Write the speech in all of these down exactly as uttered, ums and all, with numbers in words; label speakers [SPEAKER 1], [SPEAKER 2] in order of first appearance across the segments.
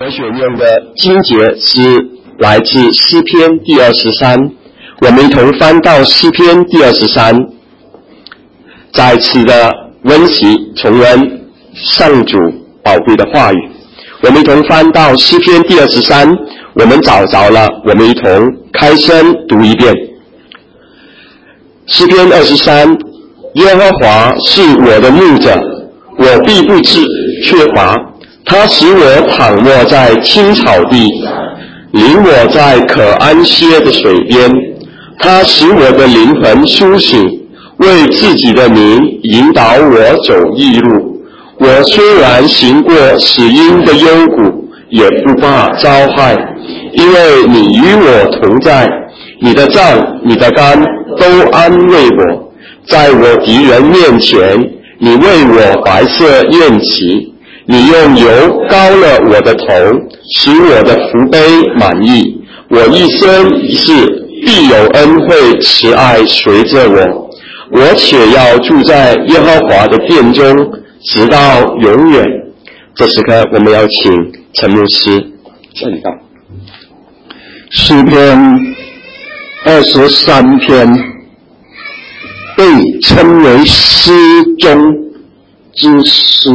[SPEAKER 1] 我选用的经节是来自诗篇第二十三，我们一同翻到诗篇第二十三，再次的温习重温上主宝贵的话语。我们一同翻到诗篇第二十三，我们找着了，我们一同开声读一遍。诗篇二十三，耶和华是我的牧者，我必不致缺乏。他使我躺卧在青草地，领我在可安歇的水边。他使我的灵魂苏醒，为自己的名引导我走义路。我虽然行过死荫的幽谷，也不怕遭害，因为你与我同在，你的杖你的竿都安慰我。在我敌人面前，你为我摆设宴席，你用油膏了我的头，使我的福杯满溢。我一生一世必有恩惠慈爱随着我，我且要住在耶和华的殿中，直到永远。这时刻我们要请陈牧师讲道。
[SPEAKER 2] 诗篇二十三篇被称为诗中之诗，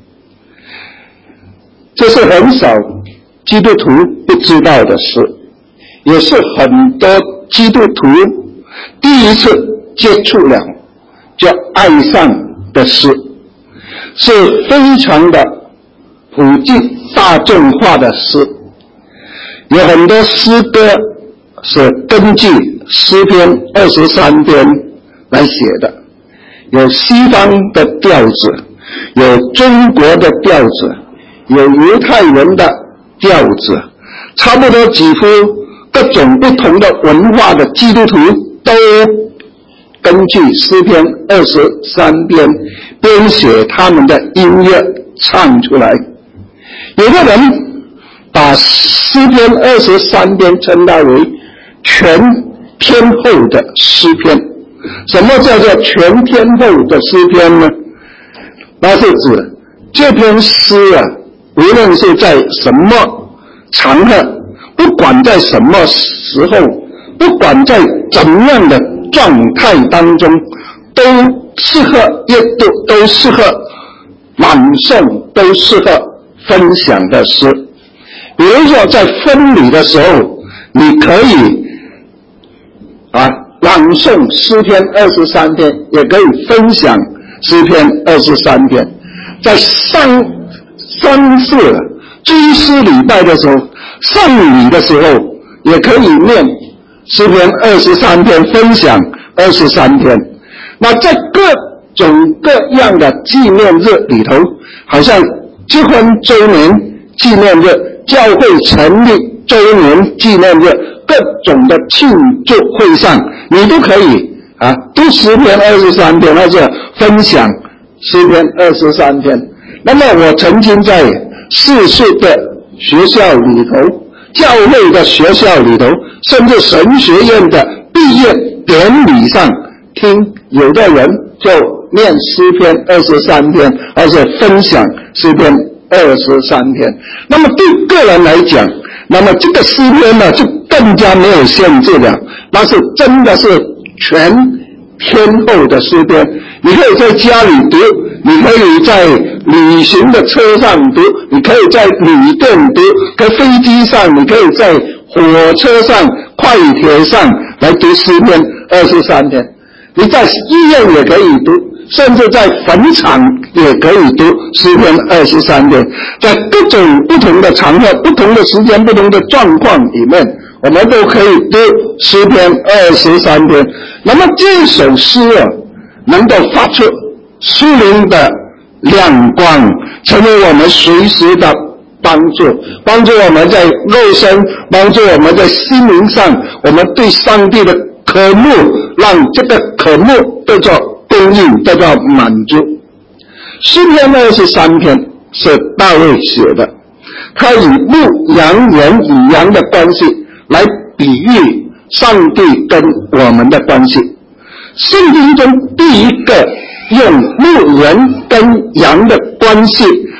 [SPEAKER 2] 这是很少基督徒不知道的事，也是很多基督徒第一次接触了就爱上的事，是非常的普及大众化的诗。有很多诗歌是根据诗篇二十三篇来写的，有西方的调子，有中国的调子，有犹太人的调子，差不多几乎各种不同的文化的基督徒都根据诗篇二十三篇编写他们的音乐唱出来。有的人把诗篇二十三篇称它为全天候的诗篇。什么叫做全天候的诗篇呢？那是指这篇诗啊，无论是在什么场合，不管在什么时候，不管在怎样的状态当中，都适合阅读，都适合朗诵，都适合分享的诗。比如说在婚礼的时候，你可以啊朗诵诗篇二十三篇，也可以分享诗篇二十三篇。在上三次追思礼拜的时候，上礼的时候也可以念诗篇二十三篇，分享二十三篇。那在各种各样的纪念日里头，好像结婚周年纪念日、教会成立周年纪念日，各种的庆祝会上，你都可以啊读诗篇二十三篇，或者分享诗篇二十三篇。那么我曾经在世俗的学校里头、教会的学校里头，甚至神学院的毕业典礼上，听有的人就念诗篇二十三篇，而且分享诗篇二十三篇。那么对个人来讲，那么这个诗篇呢就更加没有限制了，那是真的是全天候的诗篇。你可以在家里读，你可以在旅行的车上读，你可以在旅店读，在飞机上，你可以在火车上、快铁上来读诗篇二十三篇。你在医院也可以读，甚至在坟场也可以读诗篇二十三篇。在各种不同的场合、不同的时间、不同的状况里面，我们都可以读诗篇二十三篇。那么这首诗啊，能够发出属灵的亮光，成为我们随时的帮助，帮助我们在肉身，帮助我们在心灵上，我们对上帝的渴慕，让这个渴慕得到供应，得到满足。诗篇二十三篇是大卫写的，他以牧羊人与羊的关系来比喻上帝跟我们的关系。圣经中第一个用牧人跟羊的关系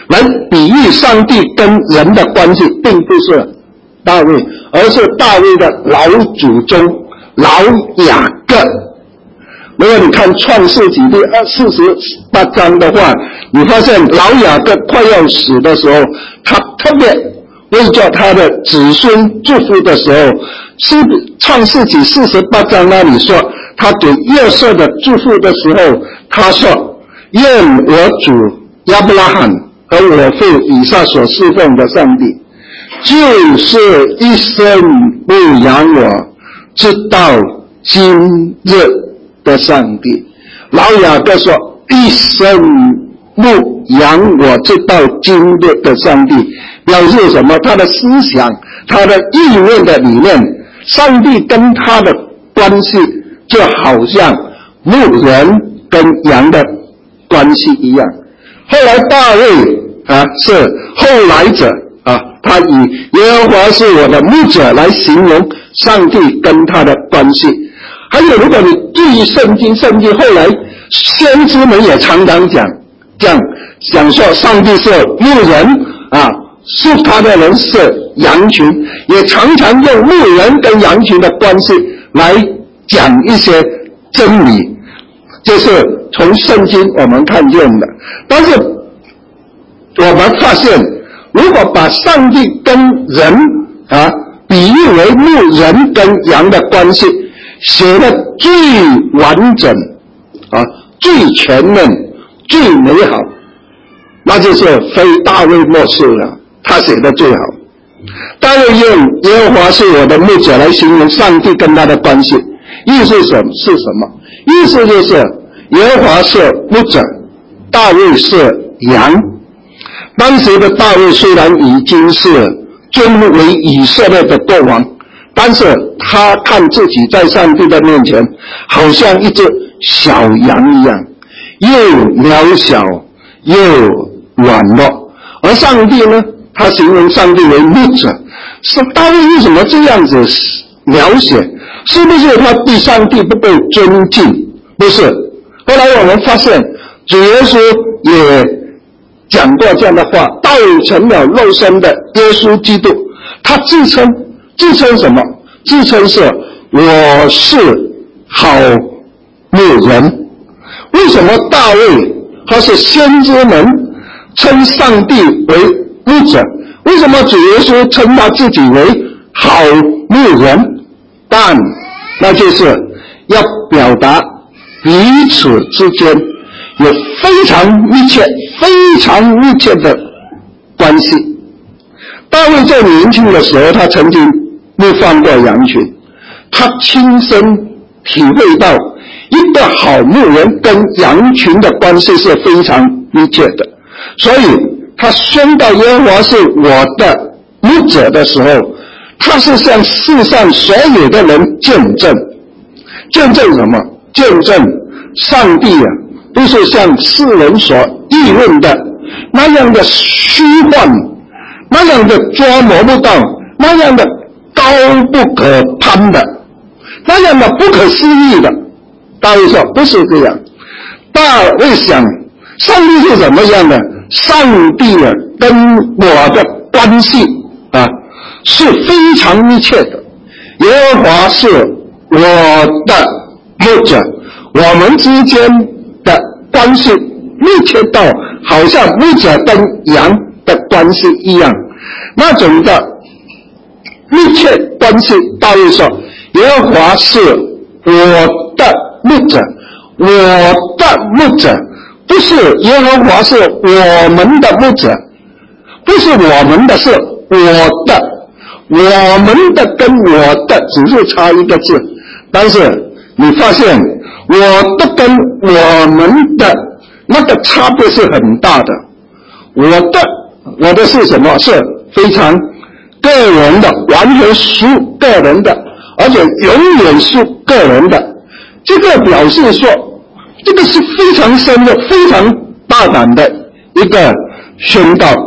[SPEAKER 2] 来比喻上帝跟人的关系，并不是大卫，而是大卫的老祖宗老雅各。如果你看创世纪第四十八章的话，你发现老雅各快要死的时候，他特别为叫他的子孙祝福的时候，是创世纪四十八章那里说，他给约瑟的祝福的时候，他说：愿我主亚伯拉罕和我父以撒所侍奉的上帝，就是一生牧养我直到今日的上帝。老雅各说一生牧养我直到今日的上帝，表示什么？他的思想，他的意念的理念，上帝跟他的关系就好像牧人跟羊的关系一样。后来大卫啊是后来者啊，他以耶和华是我的牧者来形容上帝跟他的关系。还有，如果你注意圣经，圣经后来先知们也常常讲这样讲说，上帝是牧人啊，属他的人是羊群，也常常用牧人跟羊群的关系来讲一些真理，这是从圣经我们看见的。但是我们发现，如果把上帝跟人啊比喻为牧人跟羊的关系，写得最完整啊，最全面，最美好，那就是非大卫莫属了，他写的最好。大卫用耶和华是我的牧者来形容上帝跟他的关系，意思是什么？是什么？意思就是耶和华是牧者，大卫是羊。当时的大卫虽然已经是尊为以色列的国王，但是他看自己在上帝的面前好像一只小羊一样，又渺小又软弱。而上帝呢，他形容上帝为牧者。是大卫为什么这样子描写？是不是他对上帝不够尊敬？不是。后来我们发现主耶稣也讲过这样的话，道成了肉身的耶稣基督，他自称自称什么？自称是我是好牧人。为什么大卫他是先知们称上帝为牧者？为什么主耶稣称他自己为好牧人？但那就是要表达彼此之间有非常密切非常密切的关系。大卫在年轻的时候，他曾经牧放过羊群，他亲身体会到一个好牧人跟羊群的关系是非常密切的，所以他宣告耶和华是我的牧者的时候，他是向世上所有的人见证。见证什么？见证上帝啊，不是像世人所议论的那样的虚幻，那样的捉摸不到，那样的高不可攀的，那样的不可思议的。大卫说不是这样。大卫想上帝是怎么样的？上帝啊跟我的关系啊是非常密切的。耶和华是我的牧者，我们之间的关系密切到好像牧者跟羊的关系一样，那种的密切关系。大卫说耶和华是我的牧者，我的牧者，不是耶和华是我们的牧者，不是我们的，是我的。我们的跟我的只是差一个字，但是你发现我的跟我们的那个差别是很大的。我的我的是什么？是非常个人的，完全属个人的，而且永远是个人的。这个表示说，这个是非常深的、非常大胆的一个宣告。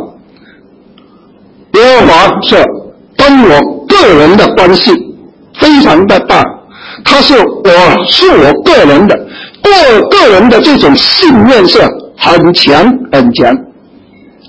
[SPEAKER 2] 耶和华说跟我个人的关系非常的大，他是我是我个人的，个个人的这种信念是很强很强。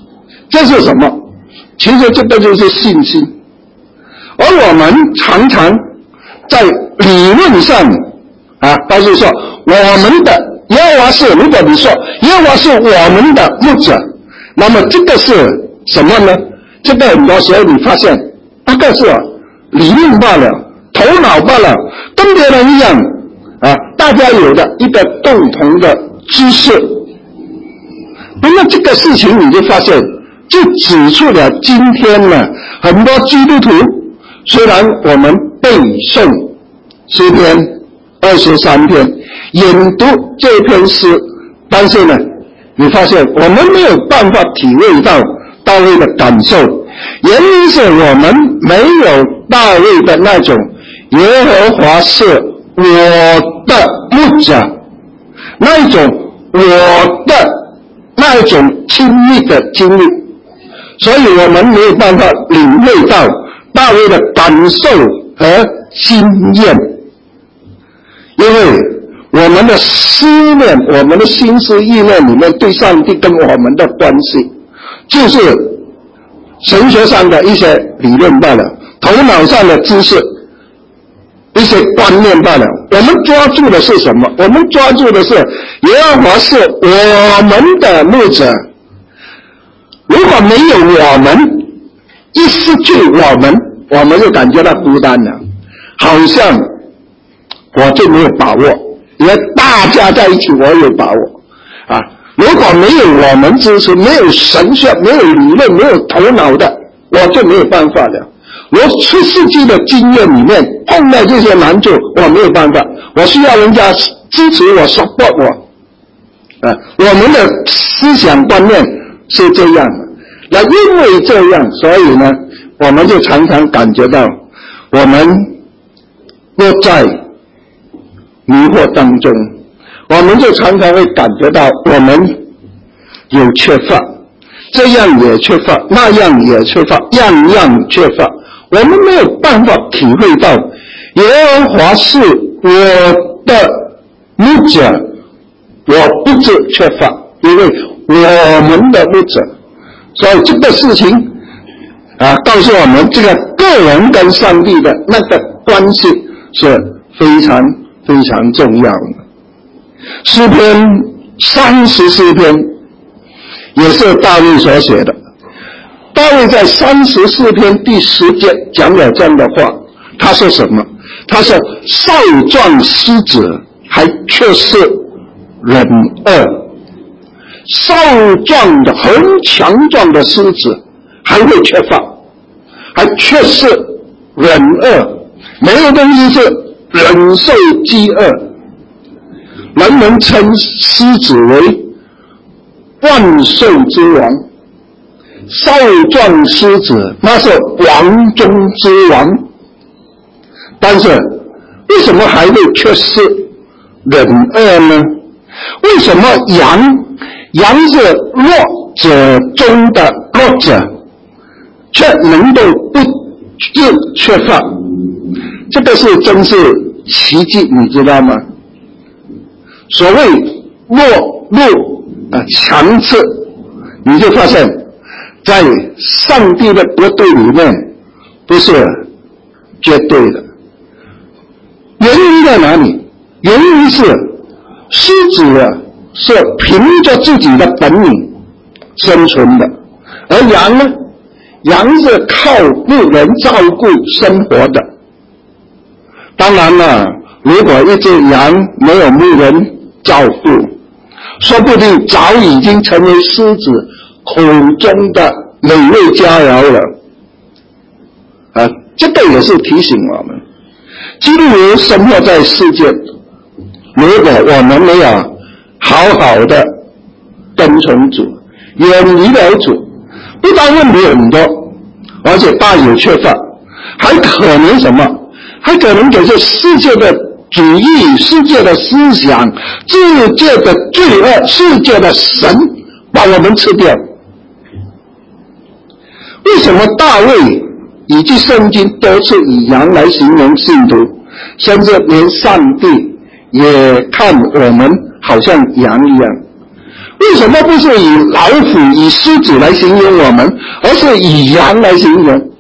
[SPEAKER 2] 这是什么？其实这个就是信心。而我们常常在理论上啊，都是说我们的耶和华是，如果你说耶和华是我们的牧者，那么这个是什么呢？这个很多时候你发现大概是理论罢了，头脑罢了，跟别人一样啊，大家有的一个共同的知识。那么这个事情你就发现，就指出了今天呢，很多基督徒虽然我们背诵诗篇二十三篇，研读这篇诗，但是呢，你发现我们没有办法体会到大卫的感受，原因是我们没有大卫的那种耶和华是我的牧者，那一种我的那一种亲密的经历，所以我们没有办法领会到大卫的感受和经验，因为我们的思念，我们的心思意念里面对上帝跟我们的关系，就是神学上的一些理论罢了，头脑上的知识，一些观念罢了。我们抓住的是什么？我们抓住的是耶和华是我们的牧者。如果没有我们，一失去我们，我们就感觉到孤单了，好像我就没有把握，因为大家在一起我有把握啊。如果没有我们支持，没有神学，没有理论，没有头脑的，我就没有办法了。我出世纪的经验里面碰到这些难处，我没有办法，我需要人家支持我 support 我啊。我们的思想观念是这样的，那因为这样，所以呢我们就常常感觉到我们落在迷惑当中，我们就常常会感觉到我们有缺乏，这样也缺乏，那样也缺乏，样样缺乏。我们没有办法体会到耶和华是我的牧者，我不致缺乏，因为我们的牧者。所以这个事情啊，告诉我们这个个人跟上帝的那个关系是非常非常重要的。诗篇三十四篇也是大卫所写的。大卫在三十四篇第十节讲了这样的话，他说什么？他说少壮狮子还缺失忍恶，少壮的很强壮的狮子还会缺乏，还缺失忍恶，没有东西是忍受饥饿。人们称狮子为万兽之王，少壮狮子那是王中之王，但是为什么还会缺失忍恶呢？为什么羊羊是弱者中的弱者，却能够不致缺乏？这个是真是奇迹，你知道吗？所谓弱肉啊强势，你就发现在上帝的国度里面不是绝对的。原因在哪里？原因是狮子啊是凭着自己的本领生存的，而羊呢，羊是靠牧人照顾生活的。当然了，如果一只羊没有牧人照顾，说不定早已经成为狮子口中的美味佳肴了。啊，这个也是提醒我们，基督徒生活在世界，如果我们没有好好的跟从主，远离了主，不但问题很多，而且大有缺乏，还可能什么？还可能给这世界的主义、世界的思想、世界的罪恶、世界的神把我们吃掉。为什么大卫以及圣经多次以羊来形容信徒，甚至连上帝也看我们好像羊一样？ 为什么不是以老虎、以狮子来形容我们，而是以羊来形容？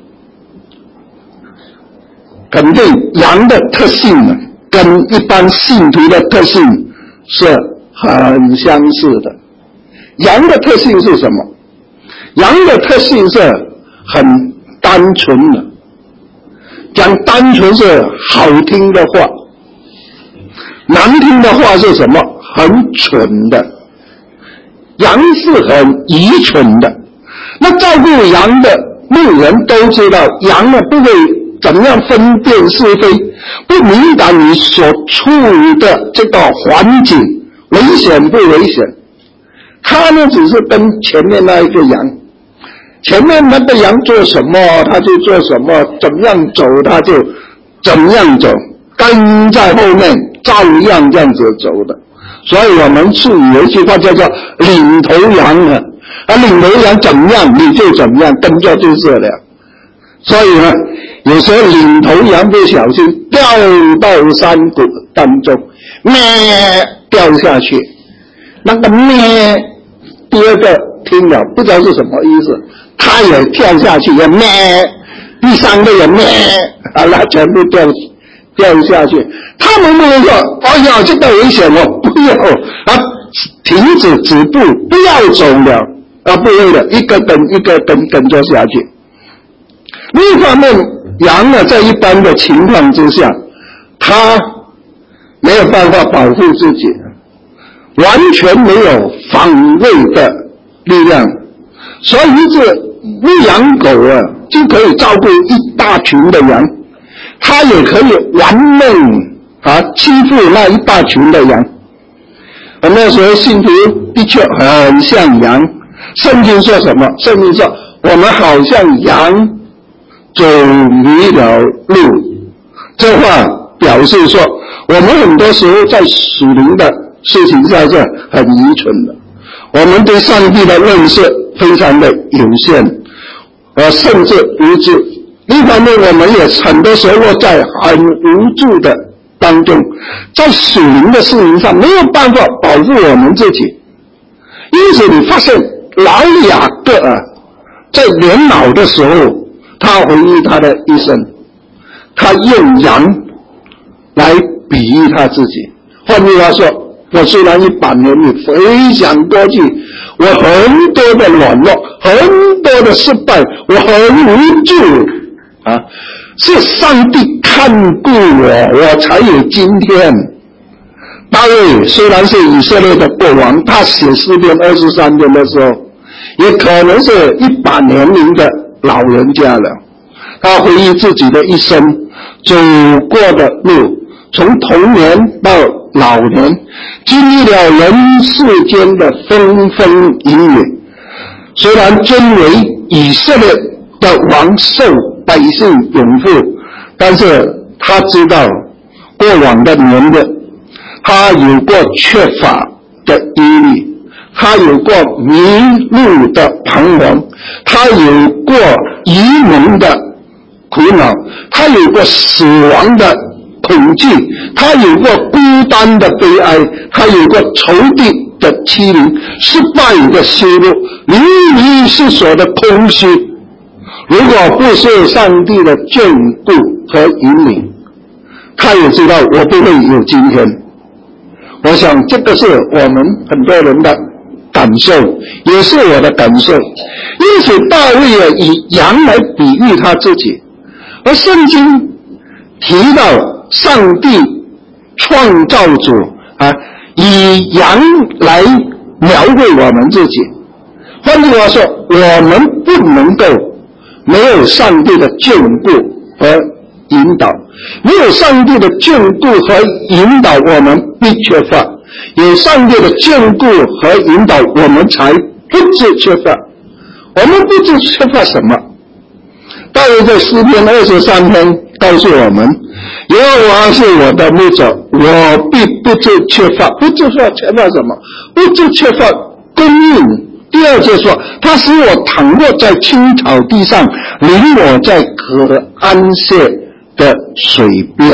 [SPEAKER 2] 肯定羊的特性呢，跟一般信徒的特性是很相似的。羊的特性是什么？羊的特性是很单纯的，讲单纯是好听的话，难听的话是什么？很蠢的。羊是很愚蠢的。那照顾羊的牧人都知道，羊呢不会怎么样分辨是非，不敏感你所处的这个环境危险不危险。他呢只是跟前面那一个羊，前面那个羊做什么他就做什么，怎么样走他就怎么样走，跟在后面照样这样子走的。所以我们是有一句话叫做领头羊啊，啊领头羊怎么样你就怎么样，跟着就是了。所以呢，有时候领头羊不小心掉到山谷当中，咩掉下去，那个咩第二个听了不知道是什么意思，他也跳下去也咩，第三个也咩，啊那全部掉掉下去。他们不能说哎呀这个危险我不要啊，停止止步，不要走了啊，不会的，一个跟一个跟跟着下去。另一方面，羊呢在一般的情况之下，它没有办法保护自己，完全没有防卫的力量，所以一只牧羊狗啊就可以照顾一大群的羊，它也可以玩弄啊欺负那一大群的羊。我那时候信徒的确很像羊，圣经说什么？圣经说我们好像羊走迷了路，这话表示说我们很多时候在属灵的事情上是很愚蠢的，我们对上帝的认识非常的有限，呃，甚至无知。另一方面，我们也很多时候落在很无助的当中，在属灵的事情上没有办法保护我们自己。因此你发现老雅各啊，在年老的时候，他回忆他的一生，他用羊来比喻他自己。换句话说，我虽然一把年纪，回想过去，我很多的软弱，很多的失败，我很无助啊，是上帝看顾我，我才有今天。大卫虽然是以色列的国王，他写诗篇二十三篇的时候，也可能是一把年龄的老人家了。他回忆自己的一生走过的路，从童年到老年，经历了人世间的风风雨雨。虽然尊为以色列的王，受百姓拥护，但是他知道过往的年日，他有过缺乏的疑虑，他有过迷路的彷徨，他有过愚蒙的苦恼，他有过死亡的恐惧，他有过孤单的悲哀，他有过仇敌的欺凌，失败的羞辱，流离失所的空虚。如果不是上帝的眷顾和引领，他也知道我不会有今天。我想这个是我们很多人的感受，也是我的感受。因此大卫啊以羊来比喻他自己，而圣经提到上帝创造主啊以羊来描绘我们自己。换句话说，我们不能够没有上帝的眷顾和引导，没有上帝的眷顾和引导，我们必缺乏；有上帝的眷顾和引导，我们才不致缺乏。我们不知缺乏什么？大卫在诗篇二十三篇告诉我们，耶和华是我的牧者，我必不致缺乏。不致缺乏什么？不致缺乏供应。第二节说，他使我躺卧在青草地上，领我在可安歇的水边。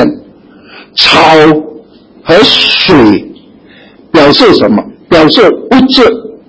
[SPEAKER 2] 草和水表示什么？表示物质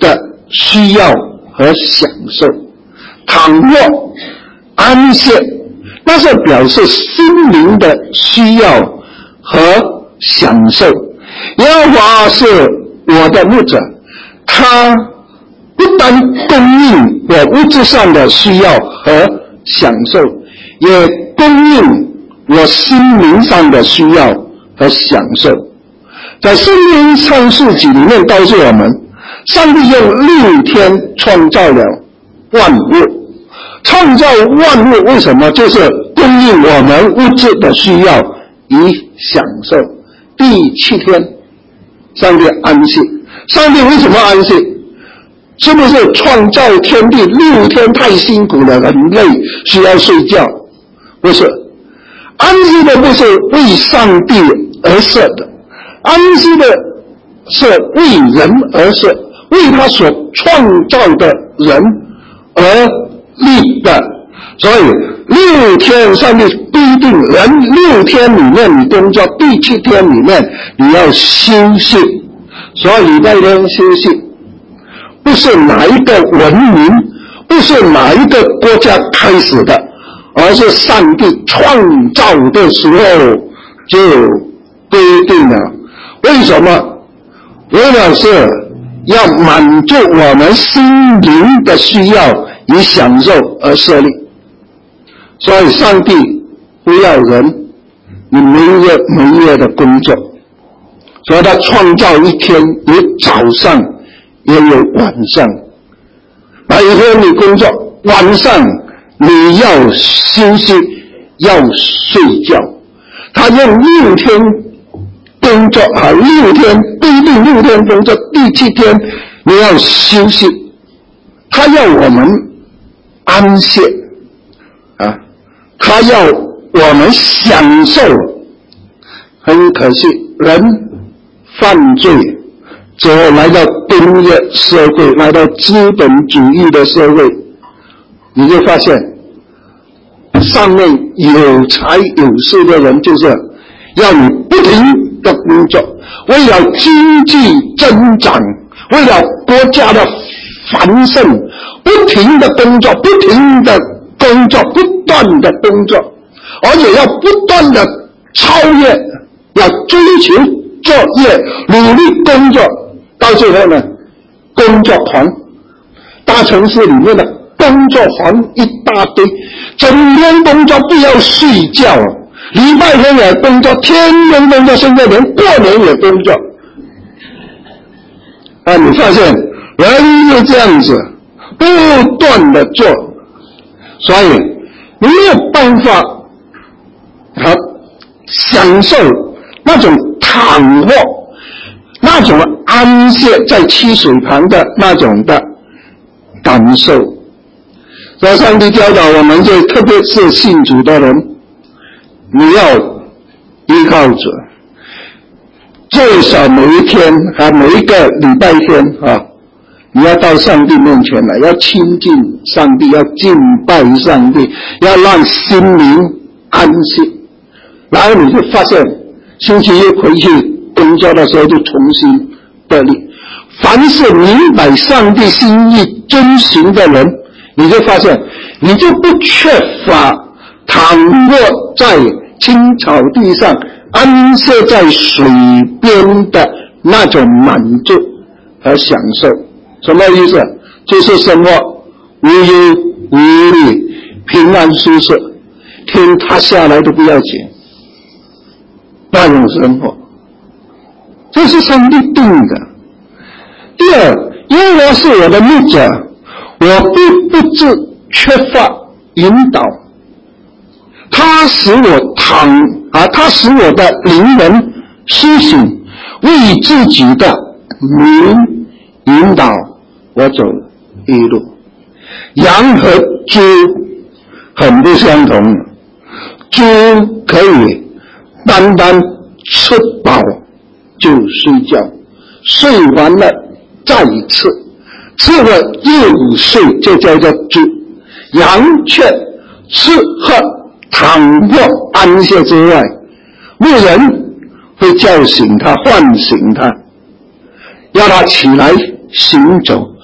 [SPEAKER 2] 的需要和享受。倘若安歇，那是表示心灵的需要和享受。耶和华是我的牧者，他不单供应我物质上的需要和享受，也供应我心灵上的需要和享受。在圣经创世纪里面告诉我们，上帝用六天创造了万物。创造万物为什么？就是供应我们物质的需要与享受。第七天上帝安息。上帝为什么安息？是不是创造天地六天太辛苦了，很累，需要睡觉？不是，安息的不是为上帝而设的，安息的是为人而设，为他所创造的人而立的。所以六天上帝规定人六天里面你工作，第七天里面你要休息。所以礼拜天休息不是哪一个文明，不是哪一个国家开始的，而是上帝创造的时候就规定了。为什么？为了是要满足我们心灵的需要与享受而设立。所以上帝不要人你没日没夜的工作，所以他创造一天，有早上也有晚上。白天你工作，晚上你要休息，要睡觉。他用六天工作啊，六天规定六天工作，第七天你要休息。他要我们安歇啊，他要我们享受。很可惜，人犯罪之后来到工业社会，来到资本主义的社会，你就发现上面有财有势的人就是要你不停的工作，为了经济增长，为了国家的繁盛，不停的工作，不停的工作，不断的工作，而且要不断的超越，要追求作业，努力工作，到最后呢，工作狂。大城市里面的工作狂一大堆，整天工作不要睡觉，礼拜天也工作，天天工作，现在连过年也工作。啊，你发现人就这样子不断的做，所以你没有办法啊享受那种躺卧，那种安歇在溪水旁的那种的感受。所以上帝教导我们，就特别是信主的人，你要依靠主，最少每一天啊，每一个礼拜天啊，你要到上帝面前来，要亲近上帝，要敬拜上帝，要让心灵安息。然后你就发现星期一回去工作的时候就重新得力。凡是明白上帝心意遵行的人，你就发现你就不缺乏躺卧在青草地上安歇在水边的那种满足和享受。什么意思？就是生活无忧无虑，平安舒适，天塌下来都不要紧，那种生活，这是上帝定的。第二，因为我是我的牧者，我必不致缺乏引导。他使我躺啊，他使我的灵魂苏醒，为自己的名引导我走一路。羊和猪很不相同，猪可以单单吃饱就睡觉，睡完了再吃，吃了又睡，就叫做猪。羊却吃喝躺卧安歇之外，牧人会叫醒他，唤醒他，要他起来行走，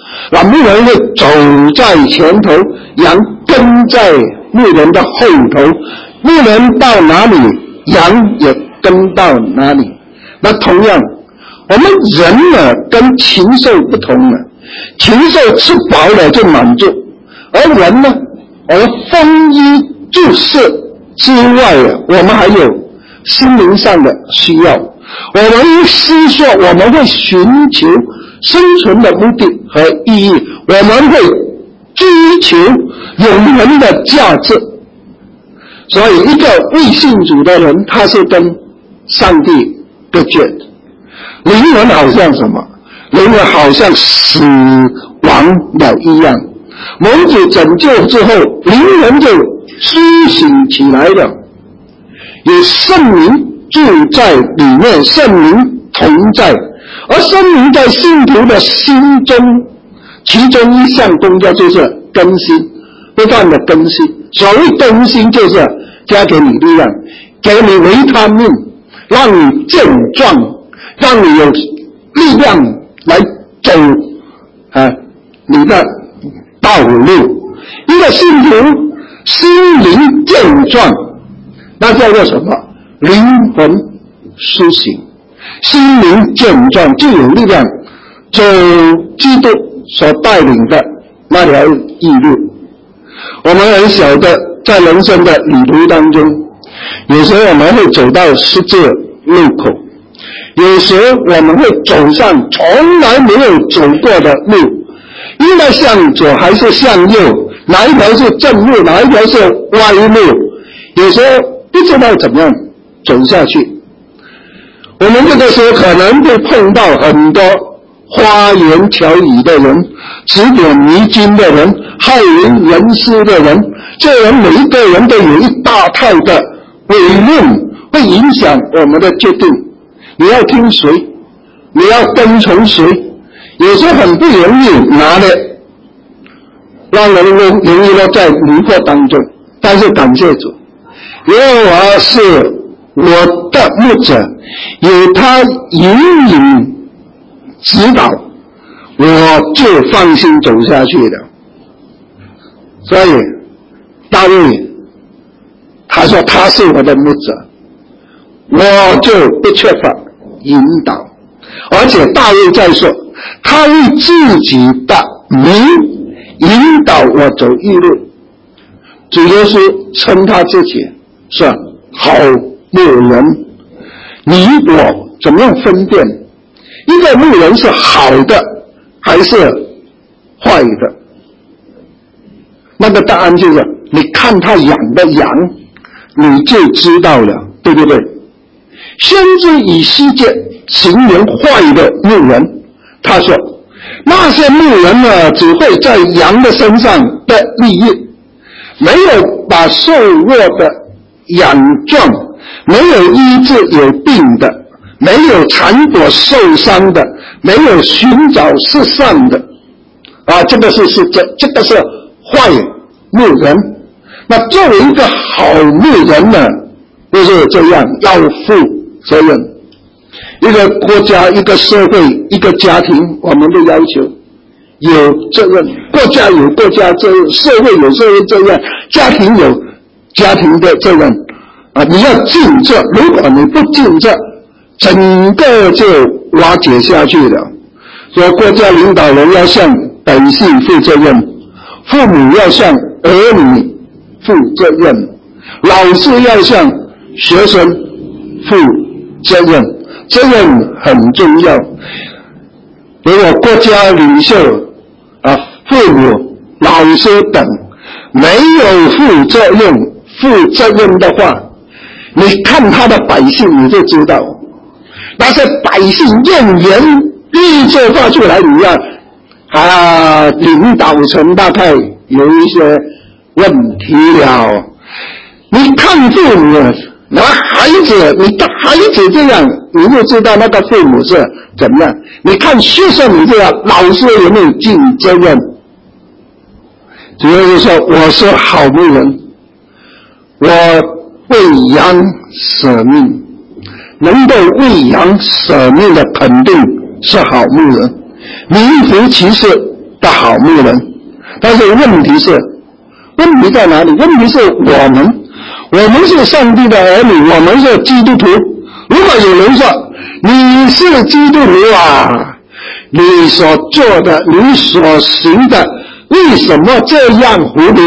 [SPEAKER 2] 那牧人会走在前头，羊跟在牧人的后头，牧人到哪里，羊也跟到哪里。那同样，我们人呢跟禽兽不同了，禽兽吃饱了就满足，而人呢，我们丰衣足食之外，我们还有心灵上的需要。我们思索，我们会寻求生存的目的和意义，我们会追求永恒的价值。所以一个未信主的人，他是跟上帝隔绝的。灵魂好像什么？灵魂好像死亡了一样。蒙主拯救之后，灵魂就苏醒起来了，有圣灵住在里面，圣灵同在，而圣灵在信徒的心中，其中一项工作就是更新，不断的更新。所谓更新，就是加给你力量，给你维他命，让你健壮，让你有力量来走啊你的道路。一个信徒心灵健壮，那叫做什么？灵魂苏醒，心灵健壮，就有力量走基督所带领的那条义路。我们很晓得，在人生的旅途当中，有时候我们会走到十字路口，有时我们会走上从来没有走过的路，应该向左还是向右，哪一条是正路，哪一条是歪路，有时候不知道怎么样走下去。我们这个时候可能会碰到很多花言巧语的人，指点迷津的人，害人人师的人，这人每一个人都有一大套的伪论，会影响我们的决定。你要听谁，你要跟从谁，有时候很不容易拿的，让人们容易落在迷惑当中。但是感谢主，因为我是我的牧者，有他引领指导，我就放心走下去了。所以大卫他说他是我的牧者，我就不缺乏引导。而且大卫在说，他为自己的名引导我走义路。主耶稣称他自己是好牧人。你我怎么样分辨一个牧人是好的还是坏的？那个答案就是，你看他养的羊，你就知道了，对不对？先知以西结形容坏的牧人，他说那些牧人呢，只会在羊的身上的利益，没有把瘦弱的养壮，没有医治有病的，没有缠裹受伤的，没有寻找失丧的啊，这个是是这这个是坏牧人。那作为一个好牧人呢，就是这样，要负责任。一个国家、一个社会、一个家庭，我们都要求有责任。国家有国家责任，社会有社会责任，家庭有家庭的责任啊！你要尽责，如果你不尽责，整个就瓦解下去了。所以国家领导人要向百姓负责任，父母要向儿女负责任，老师要向学生负责任，责任很重要。如果国家领袖啊、父母、老师等没有负责任、负责任的话，你看他的百姓你就知道，那些百姓怨言一做发出来，你要啊领导层大概有一些问题了。你看父母，那孩子，你的孩子这样，你就知道那个父母是怎么样。你看学生，你就要老师有没有尽责任。主要是说，我是好牧人，我为羊舍命，能够为羊舍命的肯定是好牧人，名副其实的好牧人。但是问题是，问题在哪里？问题是我们，我们是上帝的儿女，我们是基督徒。如果有人说你是基督徒啊，你所做的，你所行的，为什么这样糊涂？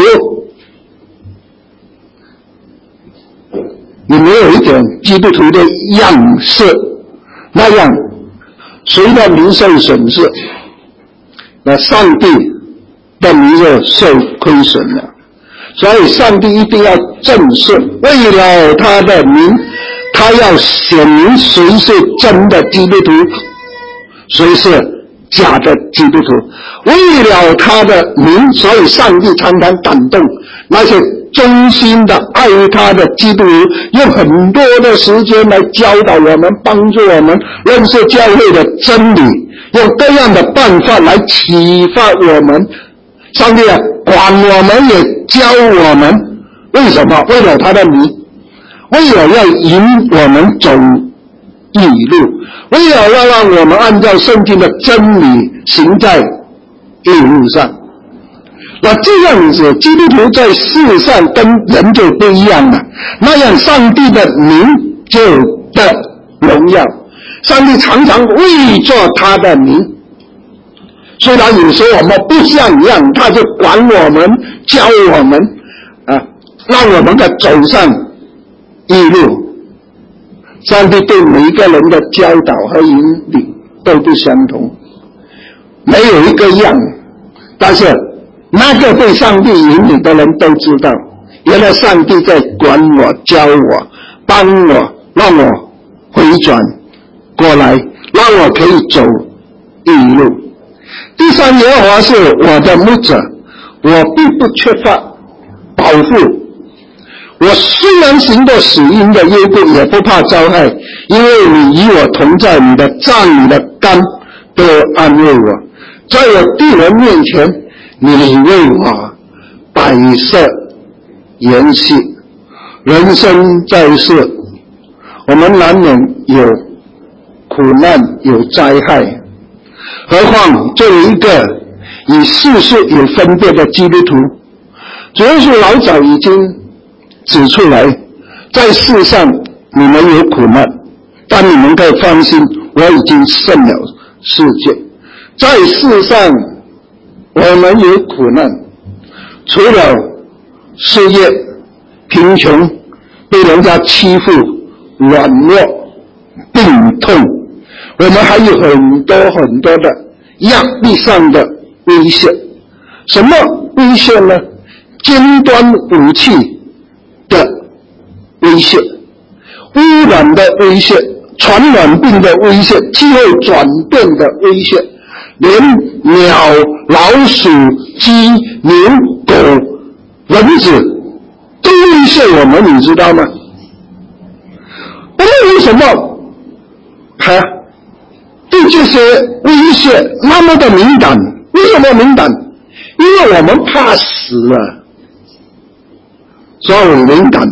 [SPEAKER 2] 你没有一点基督徒的样式，那样谁的名受损失？那上帝的名就受亏损了。所以上帝一定要正视，为了他的名，他要显明谁是真的基督徒，谁是假的基督徒。为了他的名，所以上帝常常感动那些忠心的爱他的基督徒，用很多的时间来教导我们，帮助我们认识教会的真理，用各样的办法来启发我们。上帝啊，管我们也教我们，为什么？为了他的名，为了要引我们走义路，为了要让我们按照圣经的真理行在义路上。那这样子，基督徒在世上跟人就不一样了，那样上帝的名就得荣耀。上帝常常为着他的名，虽然有时候我们不像样，他就管我们，教我们啊，让我们的走上义路。上帝对每一个人的教导和引领都不相同，没有一个样，但是那个被上帝引领的人都知道，原来上帝在管我，教我，帮我，让我回转过来，让我可以走义路。第三，耶和华是我的牧者，我并不缺乏保护。我虽然行过死荫的幽谷，也不怕遭害，因为你与我同在，你的杖，你的竿都安慰我。在我敌人面前，你为我摆设筵席。人生在世，我们难免有苦难，有灾害，何况作为一个与世事有分别的基督徒，主耶稣老早已经指出来，在世上你们有苦难，但你们可以放心，我已经胜了世界。在世上我们有苦难，除了失业、贫穷、被人家欺负、软弱、病痛，我们还有很多很多的压力上的威胁。什么威胁呢？尖端武器的威胁，污染的威胁，传染病的威胁，气候转变的威胁，连鸟、老鼠、鸡、牛、狗、蚊子都威胁我们，你知道吗？我们为什么还对这些威胁那么的敏感？为什么敏感？因为我们怕死啊，所以敏感。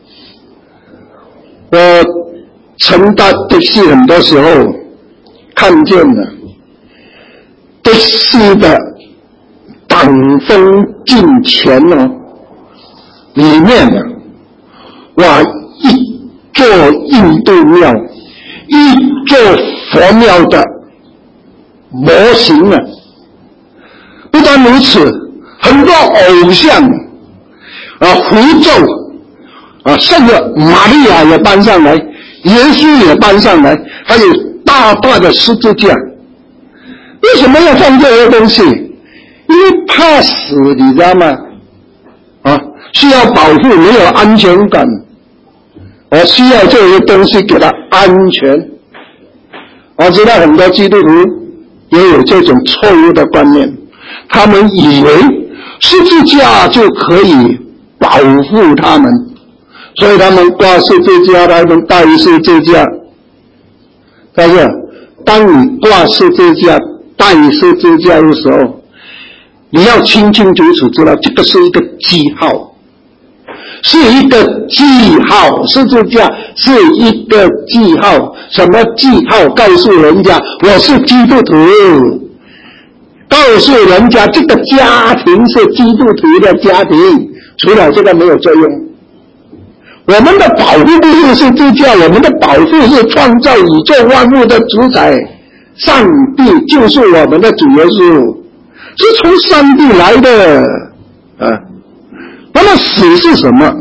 [SPEAKER 2] 我乘搭的士很多时候看见了的士的挡风镜前哦，里面啊，哇，一座印度庙，一座佛庙的模型啊。不但如此，很多偶像啊，符咒啊，甚至玛利亚也搬上来，耶稣也搬上来，还有大大的十字架。为什么要放这些东西？因为怕死，你知道吗？啊，需要保护，没有安全感，我需要这些东西给他安全。我知道很多基督徒也有这种错误的观念，他们以为十字架就可以保护他们，所以他们挂十字架，他们戴十字架。但是当你挂十字架、戴十字架的时候，你要清清楚楚知道，这个是一个记号，是一个记号，十字架是一个记号。什么记号？告诉人家我是基督徒， 告诉人家这个家庭是基督徒的家庭，除了这个没有作用。我们的保护不是是这家，我们的保护是创造宇宙万物的主宰，上帝就是我们的主耶稣，是从上帝来的啊。那么死是什么？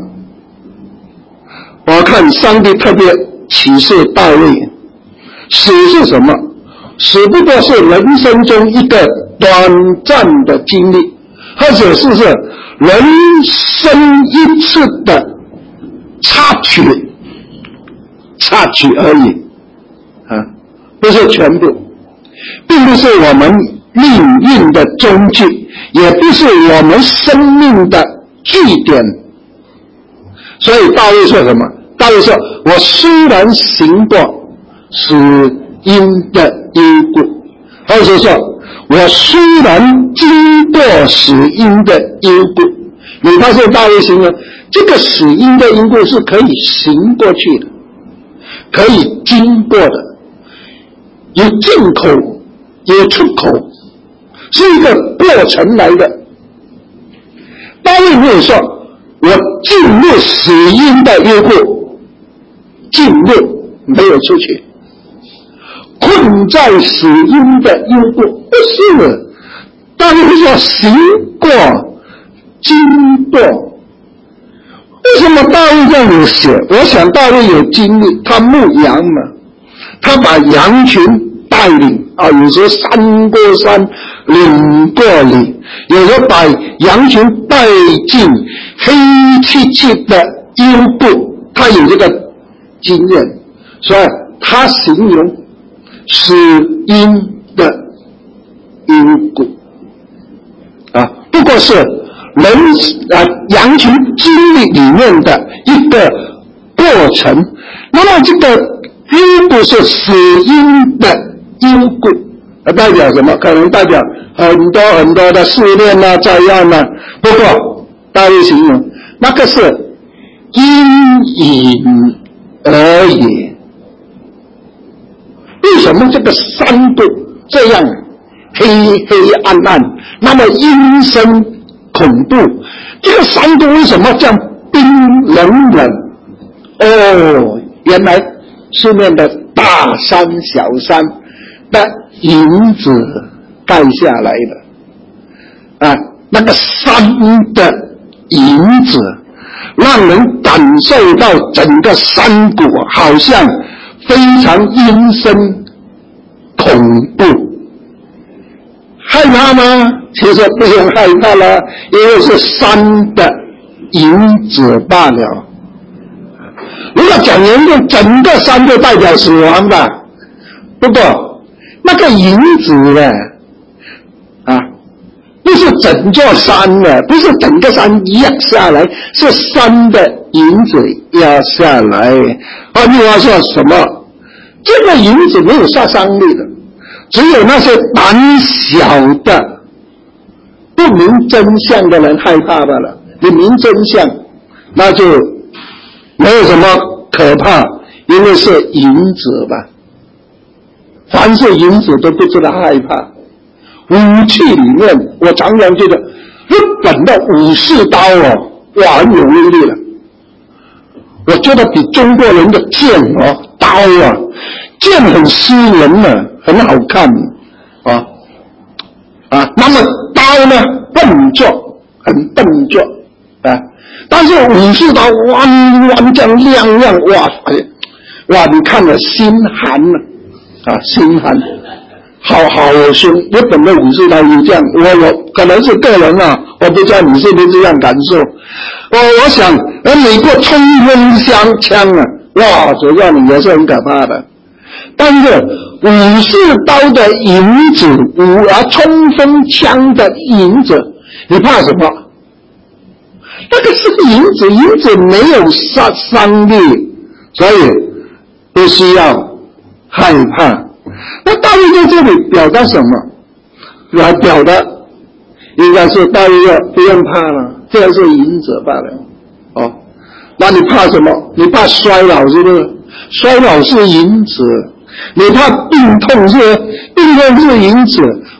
[SPEAKER 2] 我看上帝特别启示大卫，死是什么？死不过是人生中一个短暂的经历，或者是是人生一次的插曲，插曲而已啊，不是全部，并不是我们命运的终局，也不是我们生命的据点。所以大卫说什么？大卫说：“我虽然行过死荫的幽谷，或者说我虽然经过死荫的幽谷。”你发现大卫形容这个死荫的幽谷是可以行过去的，可以经过的，有进口有出口，是一个过程来的。大卫没有说我进入死荫的幽谷，进入没有出去，困在死荫的幽谷，不是。大卫说行过经过。为什么大卫这样写？我想大卫有经历，他牧羊嘛，他把羊群带领啊，有时候山过山，岭过岭，有时候把羊群带进黑漆漆的幽谷，他有这个经验，所以他形容死荫的幽谷啊，不过是人啊羊群经历里面的一个过程。那么这个幽谷是死荫的幽谷，代表什么？可能代表很多很多的试炼啊、灾难啊。不过大卫形容那个是阴影而已。为什么这个山谷这样黑黑暗暗，那么阴森恐怖？这个山谷为什么这样冰冷冷？哦，原来上面的大山小山的影子盖下来的啊，那个山的影子让人感受到整个山谷好像非常阴森恐怖。害怕吗？其实不用害怕了，因为是山的影子罢了。如果讲严重，整个山就代表死亡吧。不过那个影子呢，啊，不是整座山呢，不是整个山压下来，是山的影子压下来。换句话说什么？这个影子没有杀伤力的，只有那些胆小的不明真相的人害怕罢了。你明真相，那就没有什么可怕，因为是影子吧。凡是影子都不知道害怕。武器里面，我常常觉得日本的武士刀哦，哇，很有威力了。我觉得比中国人的剑哦，刀啊，剑很斯文啊，很好看啊啊。那么刀呢，笨拙，很笨拙啊。但是武士刀弯弯这样亮亮，哇哇，你看了心寒了啊，心寒。好好凶，日本的武士刀有这样，我我可能是个人啊，我不知道你是不是这样感受。我我想，而美国冲锋枪枪啊，哇，这让你也是很可怕的。但是武士刀的影子，武啊冲锋枪的影子，你怕什么？那个是影子，影子没有杀伤力，所以不需要害怕。那大卫在这里表达什么？来表达应该是大卫说不用怕了，这个是影子罢了。哦，那你怕什么？你怕衰老是不是？衰老是影子。你怕病痛是病痛是影子，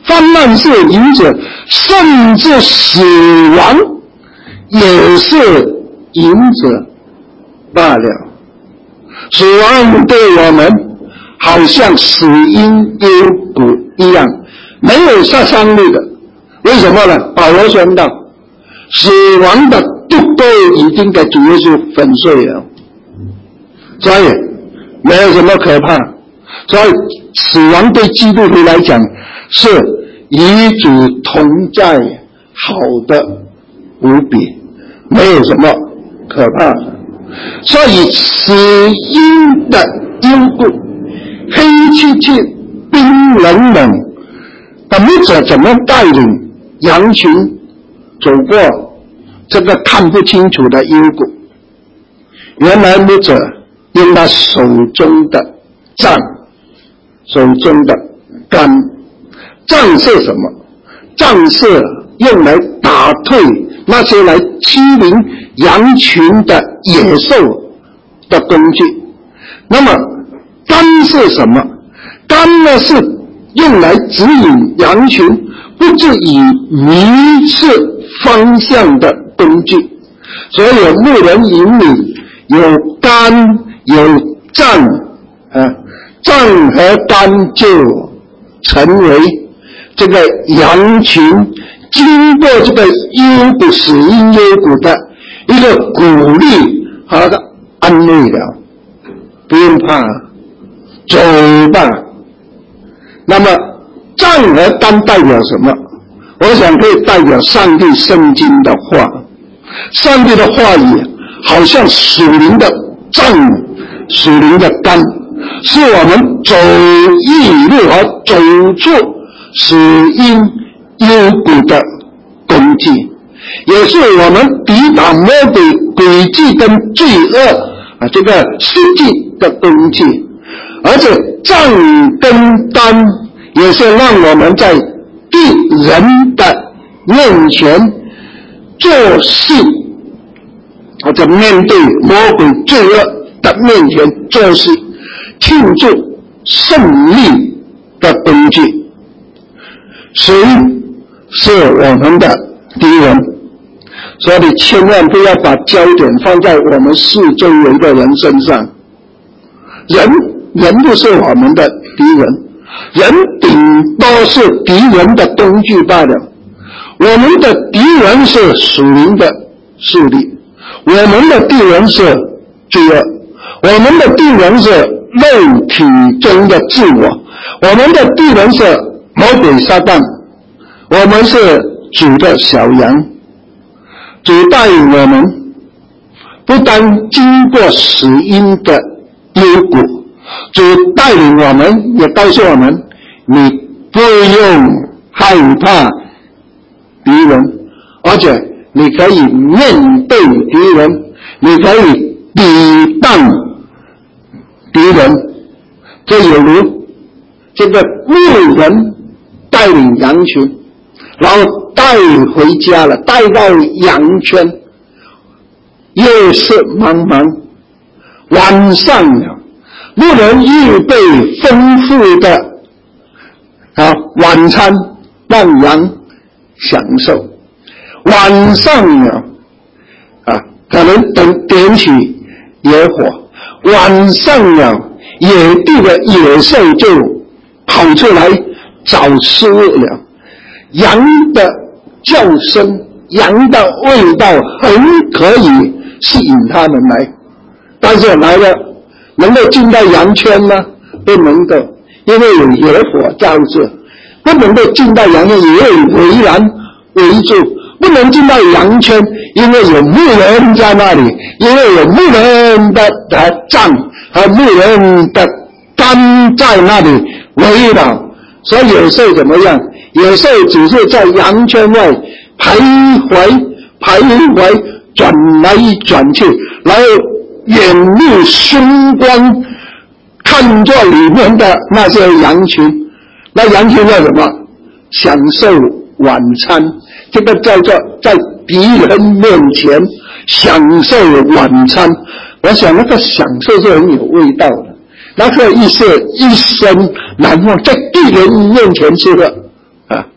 [SPEAKER 2] 患难是引者，甚至死亡也是引者罢了。死亡对我们好像死因幽谷一样，没有杀伤力的。为什么呢？保罗宣道，死亡的都都已经给主耶稣粉碎了，所以没有什么可怕。所以死亡对基督徒来讲是与主同在，好的无比，没有什么可怕的。所以死因的幽谷，黑漆漆冰冷冷的牧者怎么带领羊群走过这个看不清楚的幽谷？原来牧者用他手中的杖，手中的杆，杖是什么？杖是用来打退那些来欺凌羊群的野兽的工具。那么杆是什么？杆呢是用来指引羊群不至于迷失方向的工具。所以有牧人引领，有杆有杖啊，杖和杆就成为这个羊群经过这个幽谷死因幽谷的一个鼓励和安慰了。不用怕，走吧。那么杖和杆代表什么？我想可以代表上帝圣经的话。上帝的话语好像属灵的杖，属灵的杆，是我们走义路和走出死因幽谷的工具，也是我们抵挡魔鬼诡计跟罪恶啊这个实际的工具。而且杖跟杆也是让我们在敌人的面前做事，或者面对魔鬼罪恶的面前做事，庆祝胜利的工具。谁是我们的敌人？所以千万不要把焦点放在我们四周围的人身上。人人不是我们的敌人，人顶多是敌人的工具罢了。我们的敌人是属灵的势力，我们的敌人是罪恶，我们的敌人是肉体中的自我，我们的敌人是魔鬼撒旦，我们是主的小羊。主带领我们不但经过死因的幽谷，主带领我们也告诉我们，你不用害怕敌人，而且你可以面对敌人，你可以抵挡敌人。这有如这个牧人带领羊群，然后带回家了，带到羊圈，夜色茫茫，晚上了，牧人预备丰富的啊晚餐让羊享受。晚上了啊，可能等点起野火，晚上了，野地的野兽就跑出来找食物了。羊的叫声，羊的味道很可以吸引他们来，但是来了能够进到羊圈吗？不能够，因为有野火照着，不能够进到羊圈，也有围栏围住，不能进到羊圈，因为有牧人在那里，因为有牧人的杖和牧人的杆在那里围绕。所以有时候怎么样？有时候只是在羊圈外徘徊徘徊，转来转去，然后眼目凶光看着里面的那些羊群，那羊群要什么？享受晚餐，这个叫做在敌人面前享受晚餐。我想那个享受是很有味道的，那个意思一生难忘，在敌人面前吃的啊，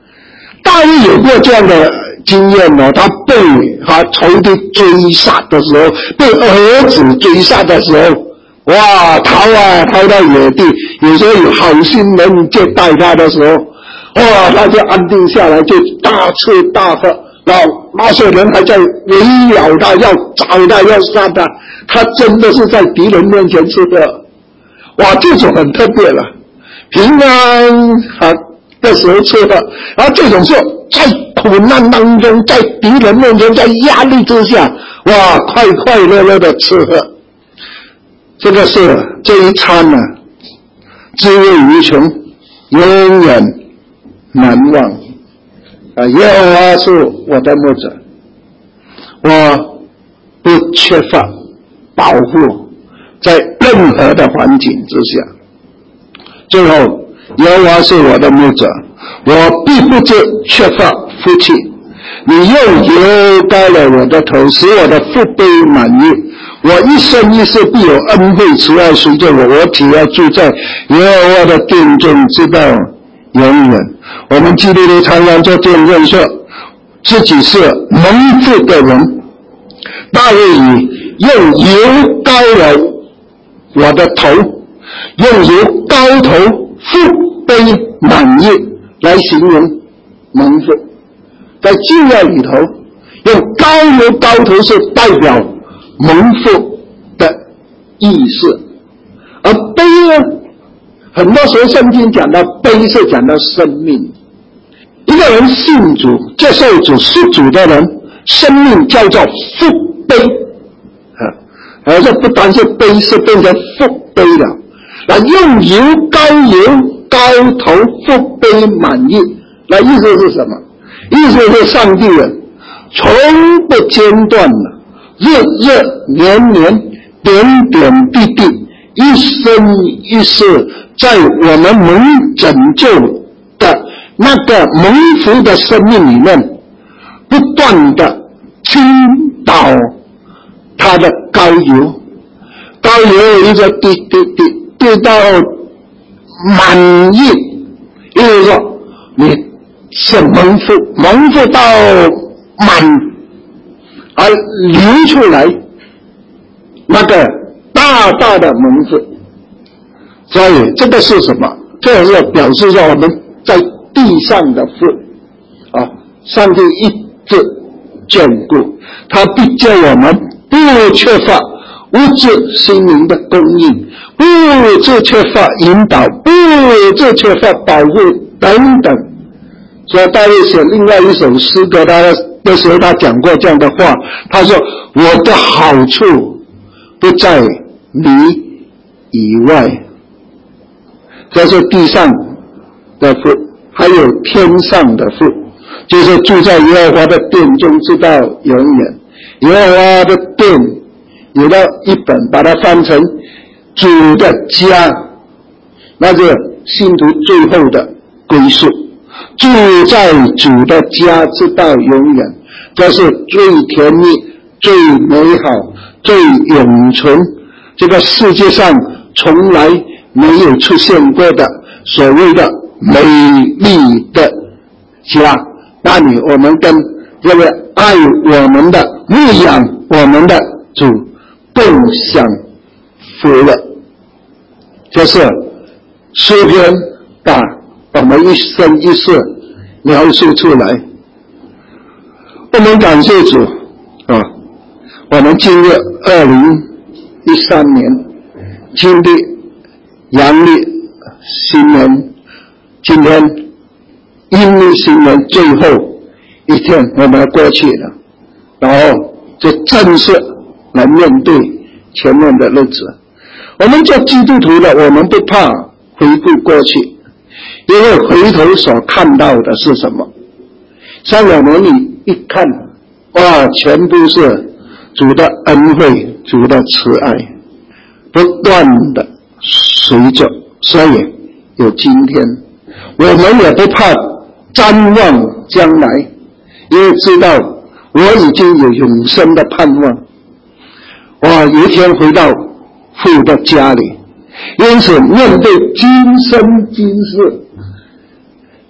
[SPEAKER 2] 大卫有过这样的经验呢，他被啊仇敌追杀的时候，被儿子追杀的时候，哇，逃啊逃到野地，有时候有好心人接待他的时候，哇，他就安定下来，就大吃大喝，然后那些人还在围绕他，要找他，要杀他，他真的是在敌人面前吃的，哇，这种很特别了，平安啊的时候吃的，然后这种是在苦难当中，在敌人面前，在压力之下，哇，快快乐乐的吃喝，这个是这一餐呢、啊，滋味无穷，永远难忘啊！耶和华是我的牧者，我不缺乏保护，在任何的环境之下。最后，耶和华是我的牧者，我必不致缺乏福气。你用油膏了我的头，使我的腹杯满溢。我一生一世必有恩惠慈爱随着我，我只要住在耶和华的殿中，直到永远。我们基督徒常常做见证说，自己是蒙福的人。大卫以用油膏了我的头，用油膏头，腹杯满溢来形容蒙福。在旧约里头，用膏油膏头是代表蒙福的意思，而杯呢，很多时候圣经讲到杯是讲到生命。一个人信主、接受主、属主的人，生命叫做福杯啊，而这不单是杯，是变成福杯了。那用油膏油膏头，福杯满溢，那意思是什么？意思是上帝人从不间断的，日日年年，点点滴滴，一生一世，在我们蒙拯救的那个蒙福的生命里面，不断的倾倒他的膏油，膏油一直滴滴滴滴到满溢，意思说你是蒙福，蒙福到满而流出来那个大大的蒙福。所以这个是什么？这是表示说我们在地上的福啊，上帝一直眷顾，他必叫我们不缺乏物质心灵的供应，不致缺乏引导，不致缺乏保护等等。所以大卫写另外一首诗歌他的时候，他讲过这样的话，他说我的好处不在你以外。这是地上的福，还有天上的福，就是住在耶和华的殿中直到永远。耶和华的殿有了一本把它翻成主的家，那是信徒最后的归宿，住在主的家直到永远，这是最甜蜜、最美好、最永存，这个世界上从来没有出现过的所谓的美丽的家。那里我们跟这位爱我们的、牧养我们的主共享福了。这是诗篇把我们一生一世描述出来。我们感谢主啊！我们进入二零一三年，经历阳历新年，今天阴历新年最后一天我们过去了，然后就正式来面对前面的日子。我们做基督徒的，我们不怕回顾过去，因为回头所看到的是什么？三两年里一看，哇，全部是主的恩惠，主的慈爱，不断的随着，所以有今天。我们也不怕瞻望将来，因为知道我已经有永生的盼望。哇，有一天回到父的家里，因此面对今生今世，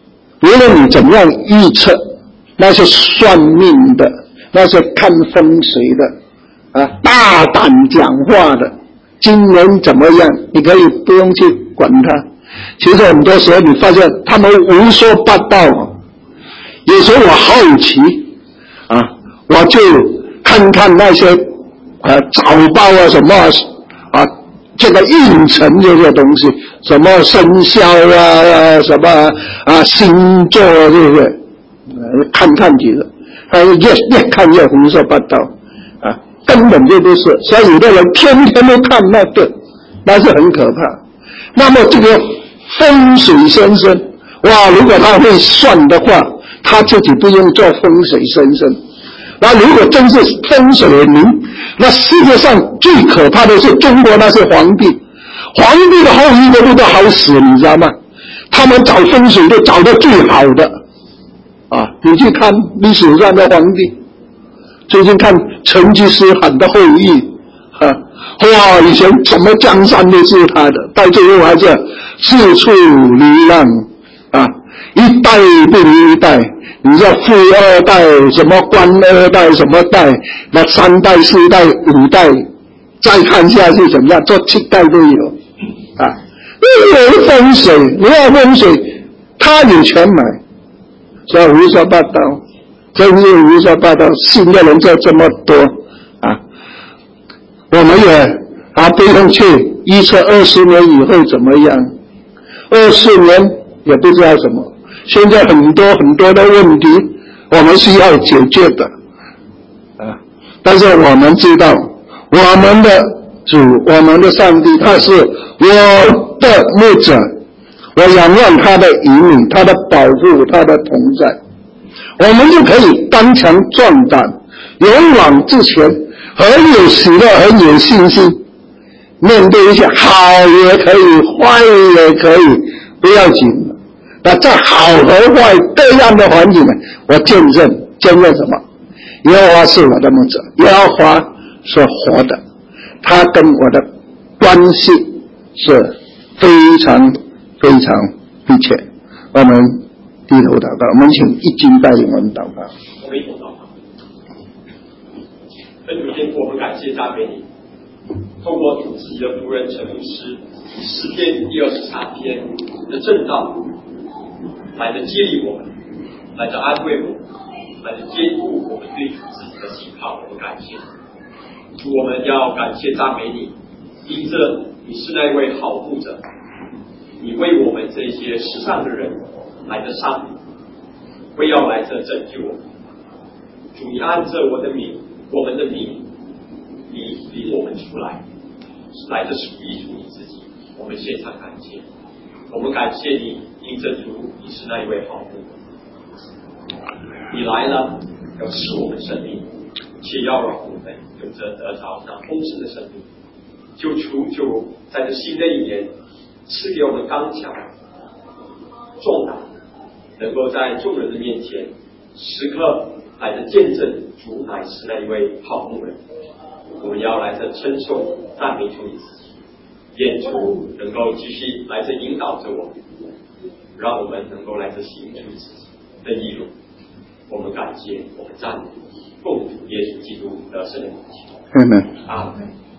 [SPEAKER 2] 无论你怎么样预测，那些算命的，那些看风水的啊，大胆讲话的，今年怎么样，你可以不用去管他。其实很多时候你发现他们胡说八道，有时候我好奇啊，我就看看那些啊早报啊什么啊，这个运程这些东西，什么生肖啊，什么啊星座这些，看看几个，他越越看越胡说八道啊，根本就不是。所以有的人天天都看那个，那是很可怕。那么这个风水先生，哇，如果他会算的话，他自己不用做风水先生。那如果真是风水灵，那世界上最可怕的是中国那些皇帝，皇帝的后裔都不都好死，你知道吗？他们找风水都找到最好的啊！你去看历史上的皇帝，最近看成吉思汗的后裔啊，哇，以前什么江山都是他的，到最后还是四处流浪啊，一代不如一代。你知道富二代、什么官二代、什么代，那三代、四代、五代，再看下去怎么样？做七代都有啊！因为风水，你要风水，他有钱买，所以胡说八道，真是胡说八道，信的人就这么多啊！我们也啊不用去预测二十年以后怎么样，二十年也不知道什么。现在很多很多的问题我们需要解决的啊，但是我们知道我们的主，我们的上帝，他是我的牧者，我仰望他的引领，他的保护，他的同在，我们就可以刚强壮胆，勇往直前，很有喜乐，很有信心，面对一些好也可以，坏也可以，不要紧。那在好和坏各样的环境呢，我见证见证什么？耶和华是我的牧者，耶和华是活的，他跟我的关系是非常非常密切。我们低头祷告，我们请一经带领我们祷告。
[SPEAKER 3] 我们一同祷告。恩主天父，我们感谢赞美你，透过主自己的仆人陈牧师以诗篇第二十三篇的正道，来的激励我们，来的安慰我们，来的坚固我们对主自己的信靠。我们感谢主，我们要感谢赞美你，因着你是那位好牧者，你为我们这些世上的人来的上帝，为要来这拯救我们。主，你按着我的名，我们的名，你领我们出来，来的属于主你自己。我们献上感谢，我们感谢你，因着主你是那一位好牧者，你来了要赐我们生命，且要让我们有着得着那丰盛的生命。就主就在这新的一年赐给我们刚强壮胆，能够在众人的面前时刻来着见证主乃是那一位好牧人。我们要来这称颂赞美主你自己，愿主能够继续来这引导着我们，让我们能够来这行出自己的义路。我们感谢，我们赞美，奉主耶稣基督的圣名祈祷。
[SPEAKER 2] 阿门。
[SPEAKER 3] 阿门。